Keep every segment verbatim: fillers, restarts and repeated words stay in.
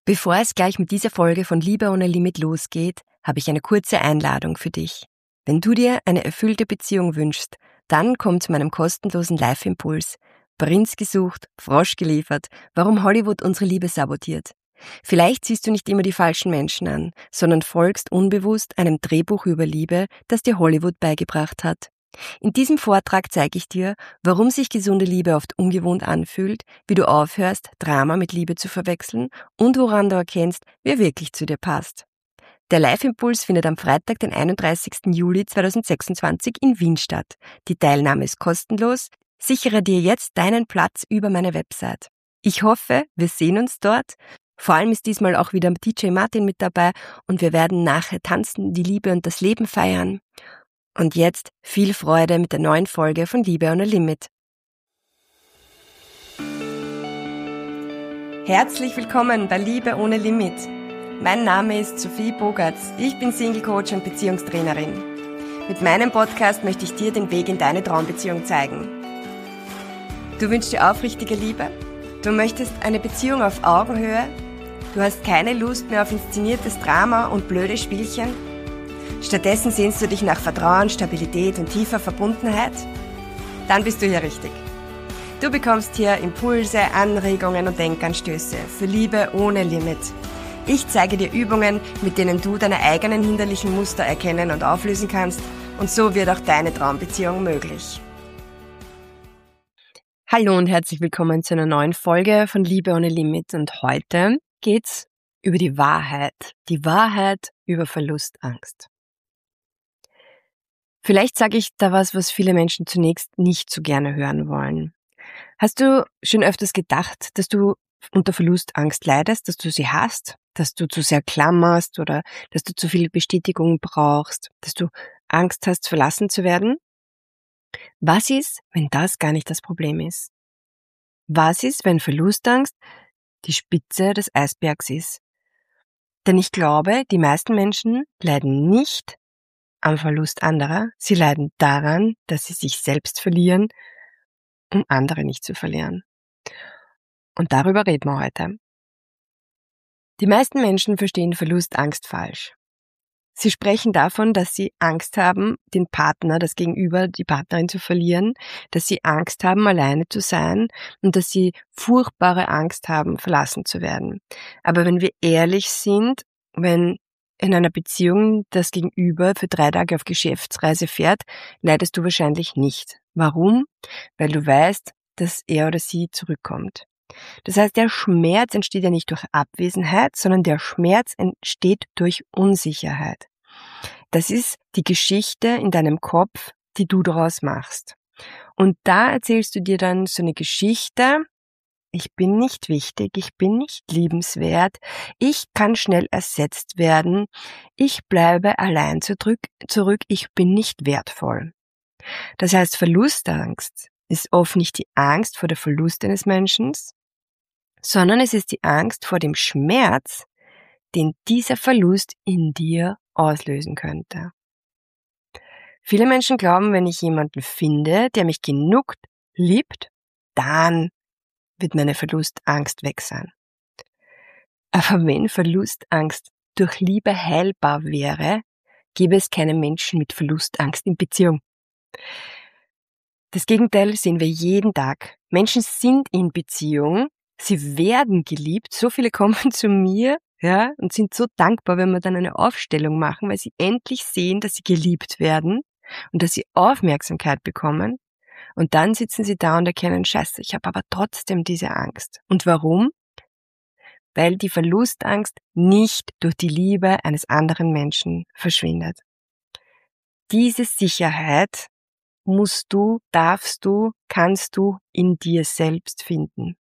Bevor es gleich mit dieser Folge von Liebe ohne Limit losgeht, habe ich eine kurze Einladung für dich. Wenn du dir eine erfüllte Beziehung wünschst, dann komm zu meinem kostenlosen Live-Impuls. Prinz gesucht, Frosch geliefert, warum Hollywood unsere Liebe sabotiert. Vielleicht siehst du nicht immer die falschen Menschen an, sondern folgst unbewusst einem Drehbuch über Liebe, das dir Hollywood beigebracht hat. In diesem Vortrag zeige ich dir, warum sich gesunde Liebe oft ungewohnt anfühlt, wie du aufhörst, Drama mit Liebe zu verwechseln und woran du erkennst, wer wirklich zu dir passt. Der Live-Impuls findet am Freitag, den einunddreißigsten Juli zweitausendsechsundzwanzig in Wien statt. Die Teilnahme ist kostenlos. Sichere dir jetzt deinen Platz über meine Website. Ich hoffe, wir sehen uns dort. Vor allem ist diesmal auch wieder D J Martin mit dabei und wir werden nachher tanzen, die Liebe und das Leben feiern. Und jetzt viel Freude mit der neuen Folge von Liebe ohne Limit. Herzlich willkommen bei Liebe ohne Limit. Mein Name ist Sophie Bogartz. Ich bin Single-Coach und Beziehungstrainerin. Mit meinem Podcast möchte ich dir den Weg in deine Traumbeziehung zeigen. Du wünschst dir aufrichtige Liebe? Du möchtest eine Beziehung auf Augenhöhe? Du hast keine Lust mehr auf inszeniertes Drama und blöde Spielchen? Stattdessen sehnst du dich nach Vertrauen, Stabilität und tiefer Verbundenheit? Dann bist du hier richtig. Du bekommst hier Impulse, Anregungen und Denkanstöße für Liebe ohne Limit. Ich zeige dir Übungen, mit denen du deine eigenen hinderlichen Muster erkennen und auflösen kannst, und so wird auch deine Traumbeziehung möglich. Hallo und herzlich willkommen zu einer neuen Folge von Liebe ohne Limit, und heute geht's über die Wahrheit. Die Wahrheit über Verlustangst. Vielleicht sage ich da was, was viele Menschen zunächst nicht so gerne hören wollen. Hast du schon öfters gedacht, dass du unter Verlustangst leidest, dass du sie hast, dass du zu sehr klammerst oder dass du zu viel Bestätigung brauchst, dass du Angst hast, verlassen zu werden? Was ist, wenn das gar nicht das Problem ist? Was ist, wenn Verlustangst die Spitze des Eisbergs ist? Denn ich glaube, die meisten Menschen leiden nicht am Verlust anderer, sie leiden daran, dass sie sich selbst verlieren, um andere nicht zu verlieren. Und darüber reden wir heute. Die meisten Menschen verstehen Verlustangst falsch. Sie sprechen davon, dass sie Angst haben, den Partner, das Gegenüber, die Partnerin zu verlieren, dass sie Angst haben, alleine zu sein und dass sie furchtbare Angst haben, verlassen zu werden. Aber wenn wir ehrlich sind, wenn in einer Beziehung das Gegenüber für drei Tage auf Geschäftsreise fährt, leidest du wahrscheinlich nicht. Warum? Weil du weißt, dass er oder sie zurückkommt. Das heißt, der Schmerz entsteht ja nicht durch Abwesenheit, sondern der Schmerz entsteht durch Unsicherheit. Das ist die Geschichte in deinem Kopf, die du daraus machst. Und da erzählst du dir dann so eine Geschichte: Ich bin nicht wichtig, ich bin nicht liebenswert, ich kann schnell ersetzt werden, ich bleibe allein zurück, zurück, ich bin nicht wertvoll. Das heißt, Verlustangst ist oft nicht die Angst vor der Verlust eines Menschen, sondern es ist die Angst vor dem Schmerz, den dieser Verlust in dir auslösen könnte. Viele Menschen glauben, wenn ich jemanden finde, der mich genug liebt, dann wird meine Verlustangst weg sein. Aber wenn Verlustangst durch Liebe heilbar wäre, gäbe es keine Menschen mit Verlustangst in Beziehung. Das Gegenteil sehen wir jeden Tag. Menschen sind in Beziehung, sie werden geliebt. So viele kommen zu mir, ja, und sind so dankbar, wenn wir dann eine Aufstellung machen, weil sie endlich sehen, dass sie geliebt werden und dass sie Aufmerksamkeit bekommen. Und dann sitzen sie da und erkennen, Scheiße, ich habe aber trotzdem diese Angst. Und warum? Weil die Verlustangst nicht durch die Liebe eines anderen Menschen verschwindet. Diese Sicherheit musst du, darfst du, kannst du in dir selbst finden.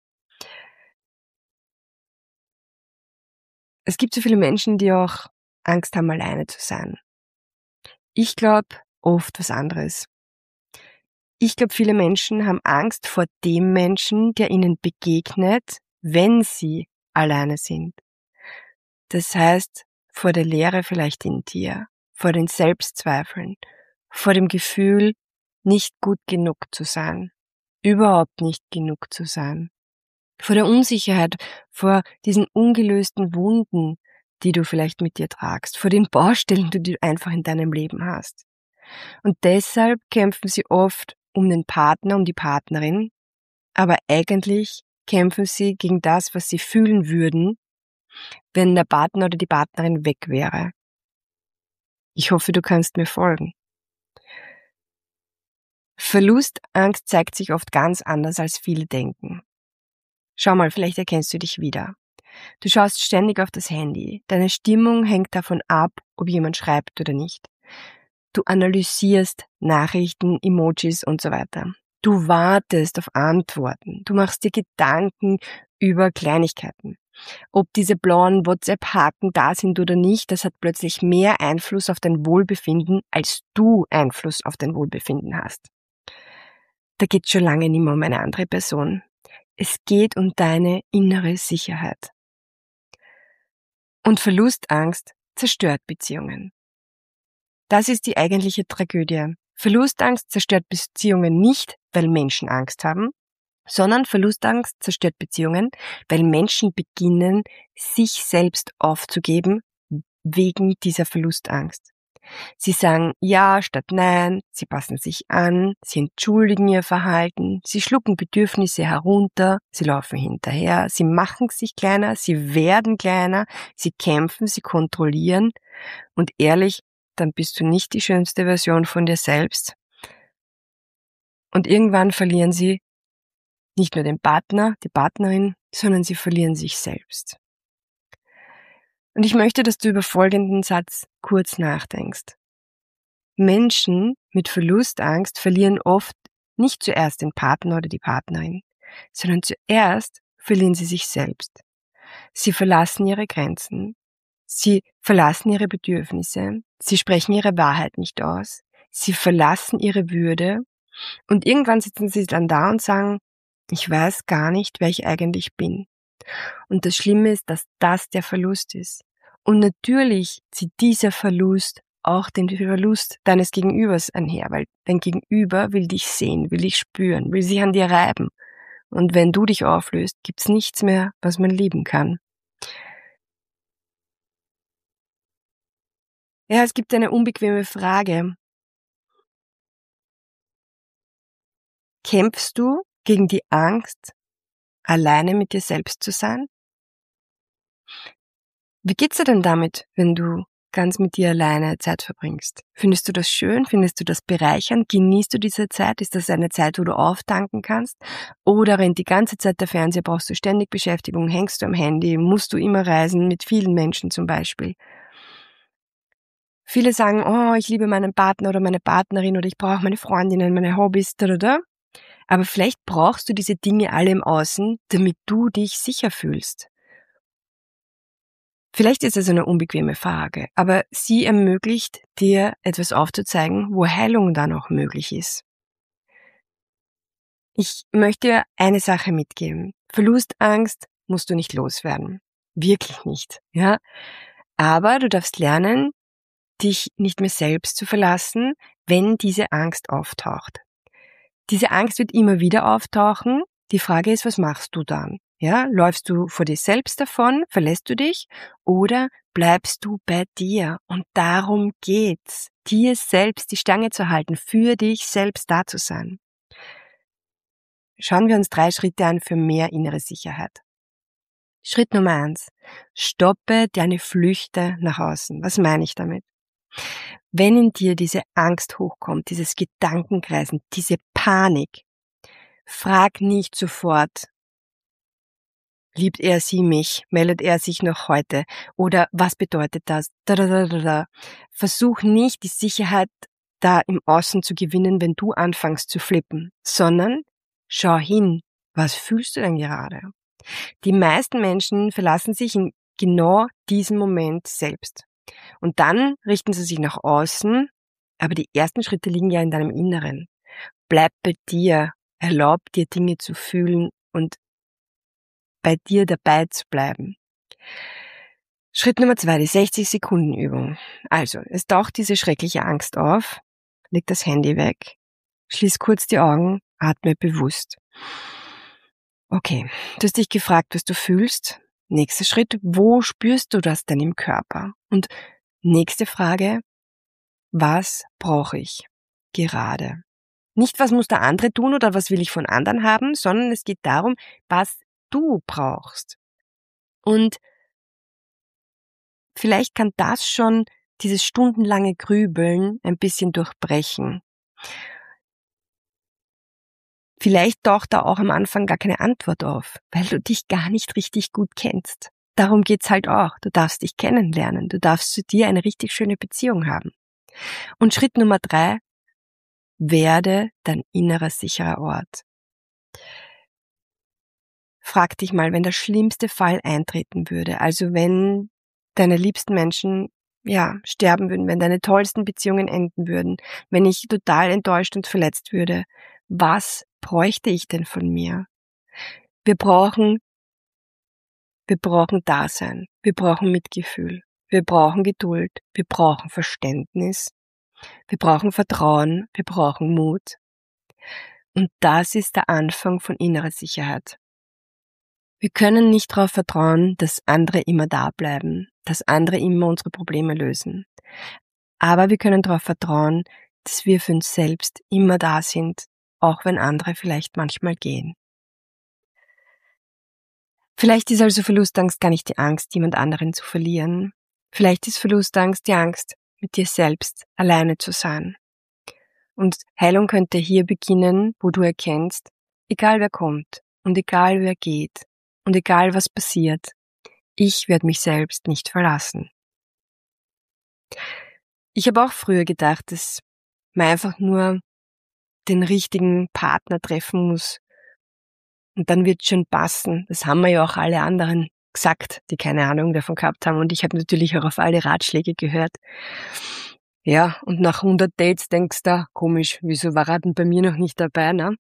Es gibt so viele Menschen, die auch Angst haben, alleine zu sein. Ich glaube oft was anderes. Ich glaube, viele Menschen haben Angst vor dem Menschen, der ihnen begegnet, wenn sie alleine sind. Das heißt, vor der Leere vielleicht in dir, vor den Selbstzweifeln, vor dem Gefühl, nicht gut genug zu sein, überhaupt nicht genug zu sein. vor der Unsicherheit, vor diesen ungelösten Wunden, die du vielleicht mit dir tragst, vor den Baustellen, die du einfach in deinem Leben hast. Und deshalb kämpfen sie oft um den Partner, um die Partnerin, aber eigentlich kämpfen sie gegen das, was sie fühlen würden, wenn der Partner oder die Partnerin weg wäre. Ich hoffe, du kannst mir folgen. Verlustangst zeigt sich oft ganz anders, als viele denken. Schau mal, vielleicht erkennst du dich wieder. Du schaust ständig auf das Handy. Deine Stimmung hängt davon ab, ob jemand schreibt oder nicht. Du analysierst Nachrichten, Emojis und so weiter. Du wartest auf Antworten. Du machst dir Gedanken über Kleinigkeiten. Ob diese blauen WhatsApp-Haken da sind oder nicht, das hat plötzlich mehr Einfluss auf dein Wohlbefinden, als du Einfluss auf dein Wohlbefinden hast. Da geht es schon lange nicht mehr um eine andere Person. Es geht um deine innere Sicherheit. Und Verlustangst zerstört Beziehungen. Das ist die eigentliche Tragödie. Verlustangst zerstört Beziehungen nicht, weil Menschen Angst haben, sondern Verlustangst zerstört Beziehungen, weil Menschen beginnen, sich selbst aufzugeben wegen dieser Verlustangst. Sie sagen ja statt nein, sie passen sich an, sie entschuldigen ihr Verhalten, sie schlucken Bedürfnisse herunter, sie laufen hinterher, sie machen sich kleiner, sie werden kleiner, sie kämpfen, sie kontrollieren und ehrlich, dann bist du nicht die schönste Version von dir selbst. Und irgendwann verlieren sie nicht nur den Partner, die Partnerin, sondern sie verlieren sich selbst. Und ich möchte, dass du über folgenden Satz kurz nachdenkst. Menschen mit Verlustangst verlieren oft nicht zuerst den Partner oder die Partnerin, sondern zuerst verlieren sie sich selbst. Sie verlassen ihre Grenzen, sie verlassen ihre Bedürfnisse, sie sprechen ihre Wahrheit nicht aus, sie verlassen ihre Würde und irgendwann sitzen sie dann da und sagen, ich weiß gar nicht, wer ich eigentlich bin. Und das Schlimme ist, dass das der Verlust ist. Und natürlich zieht dieser Verlust auch den Verlust deines Gegenübers einher, weil dein Gegenüber will dich sehen, will dich spüren, will sich an dir reiben. Und wenn du dich auflöst, gibt's nichts mehr, was man lieben kann. Ja, es gibt eine unbequeme Frage. Kämpfst du gegen die Angst, alleine mit dir selbst zu sein? Wie geht's dir denn damit, wenn du ganz mit dir alleine Zeit verbringst? Findest du das schön? Findest du das bereichernd? Genießt du diese Zeit? Ist das eine Zeit, wo du auftanken kannst? Oder rennt die ganze Zeit der Fernseher, brauchst du ständig Beschäftigung, hängst du am Handy, musst du immer reisen, mit vielen Menschen zum Beispiel? Viele sagen, oh, ich liebe meinen Partner oder meine Partnerin oder ich brauche meine Freundinnen, meine Hobbys, da, da, da. Aber vielleicht brauchst du diese Dinge alle im Außen, damit du dich sicher fühlst. Vielleicht ist es eine unbequeme Frage, aber sie ermöglicht dir etwas aufzuzeigen, wo Heilung dann auch möglich ist. Ich möchte dir eine Sache mitgeben. Verlustangst musst du nicht loswerden. Wirklich nicht, ja? Aber du darfst lernen, dich nicht mehr selbst zu verlassen, wenn diese Angst auftaucht. Diese Angst wird immer wieder auftauchen. Die Frage ist, was machst du dann? Ja, läufst du vor dir selbst davon, verlässt du dich oder bleibst du bei dir? Und darum geht's, dir selbst die Stange zu halten, für dich selbst da zu sein. Schauen wir uns drei Schritte an für mehr innere Sicherheit. Schritt Nummer eins. Stoppe deine Flüchte nach außen. Was meine ich damit? Wenn in dir diese Angst hochkommt, dieses Gedankenkreisen, diese Panik, frag nicht sofort, liebt er sie mich? Meldet er sich noch heute? Oder was bedeutet das? Da, da, da, da, da. Versuch nicht, die Sicherheit da im Außen zu gewinnen, wenn du anfängst zu flippen, sondern schau hin, was fühlst du denn gerade? Die meisten Menschen verlassen sich in genau diesem Moment selbst. Und dann richten sie sich nach außen, aber die ersten Schritte liegen ja in deinem Inneren. Bleib bei dir, erlaub dir Dinge zu fühlen und bei dir dabei zu bleiben. Schritt Nummer zwei, die sechzig-Sekunden-Übung. Also, es taucht diese schreckliche Angst auf, leg das Handy weg, schließ kurz die Augen, atme bewusst. Okay, du hast dich gefragt, was du fühlst. Nächster Schritt, wo spürst du das denn im Körper? Und nächste Frage, was brauche ich gerade? Nicht, was muss der andere tun oder was will ich von anderen haben, sondern es geht darum, was du brauchst. Und vielleicht kann das schon dieses stundenlange Grübeln ein bisschen durchbrechen. Vielleicht taucht da auch am Anfang gar keine Antwort auf, weil du dich gar nicht richtig gut kennst. Darum geht's halt auch. Du darfst dich kennenlernen. Du darfst zu dir eine richtig schöne Beziehung haben. Und Schritt Nummer drei, werde dein innerer sicherer Ort. Frag dich mal, wenn der schlimmste Fall eintreten würde, also wenn deine liebsten Menschen ja sterben würden, wenn deine tollsten Beziehungen enden würden, wenn ich total enttäuscht und verletzt würde, was bräuchte ich denn von mir? Wir brauchen, wir brauchen Dasein, wir brauchen Mitgefühl, wir brauchen Geduld, wir brauchen Verständnis, wir brauchen Vertrauen, wir brauchen Mut. Und das ist der Anfang von innerer Sicherheit. Wir können nicht darauf vertrauen, dass andere immer da bleiben, dass andere immer unsere Probleme lösen. Aber wir können darauf vertrauen, dass wir für uns selbst immer da sind, auch wenn andere vielleicht manchmal gehen. Vielleicht ist also Verlustangst gar nicht die Angst, jemand anderen zu verlieren. Vielleicht ist Verlustangst die Angst, mit dir selbst alleine zu sein. Und Heilung könnte hier beginnen, wo du erkennst, egal wer kommt und egal wer geht und egal was passiert, ich werde mich selbst nicht verlassen. Ich habe auch früher gedacht, dass man einfach nur den richtigen Partner treffen muss und dann wird schon passen. Das haben mir ja auch alle anderen gesagt, die keine Ahnung davon gehabt haben, und ich habe natürlich auch auf alle Ratschläge gehört. Ja, und nach hundert Dates denkst du, komisch, wieso war er denn bei mir noch nicht dabei, ne?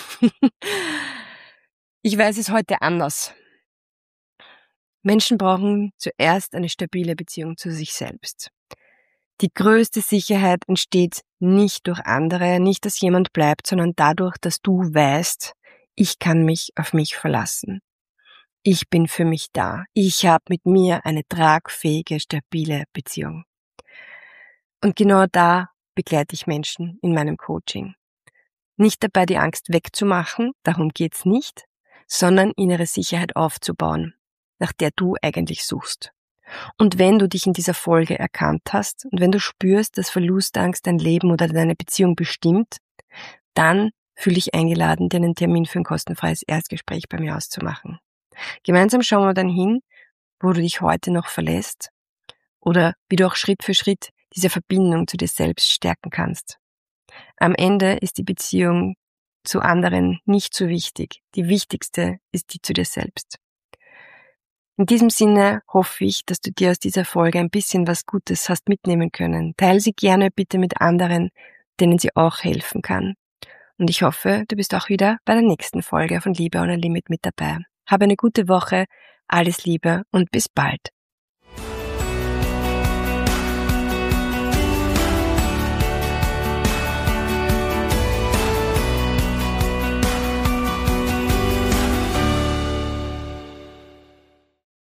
Ich weiß es heute anders. Menschen brauchen zuerst eine stabile Beziehung zu sich selbst. Die größte Sicherheit entsteht nicht durch andere, nicht, dass jemand bleibt, sondern dadurch, dass du weißt, ich kann mich auf mich verlassen. Ich bin für mich da. Ich habe mit mir eine tragfähige, stabile Beziehung. Und genau da begleite ich Menschen in meinem Coaching. Nicht dabei, die Angst wegzumachen, darum geht's nicht, sondern innere Sicherheit aufzubauen, nach der du eigentlich suchst. Und wenn du dich in dieser Folge erkannt hast und wenn du spürst, dass Verlustangst dein Leben oder deine Beziehung bestimmt, dann fühle dich eingeladen, dir einen Termin für ein kostenfreies Erstgespräch bei mir auszumachen. Gemeinsam schauen wir dann hin, wo du dich heute noch verlässt oder wie du auch Schritt für Schritt diese Verbindung zu dir selbst stärken kannst. Am Ende ist die Beziehung zu anderen nicht so wichtig. Die wichtigste ist die zu dir selbst. In diesem Sinne hoffe ich, dass du dir aus dieser Folge ein bisschen was Gutes hast mitnehmen können. Teile sie gerne bitte mit anderen, denen sie auch helfen kann. Und ich hoffe, du bist auch wieder bei der nächsten Folge von Liebe ohne Limit mit dabei. Habe eine gute Woche, alles Liebe und bis bald.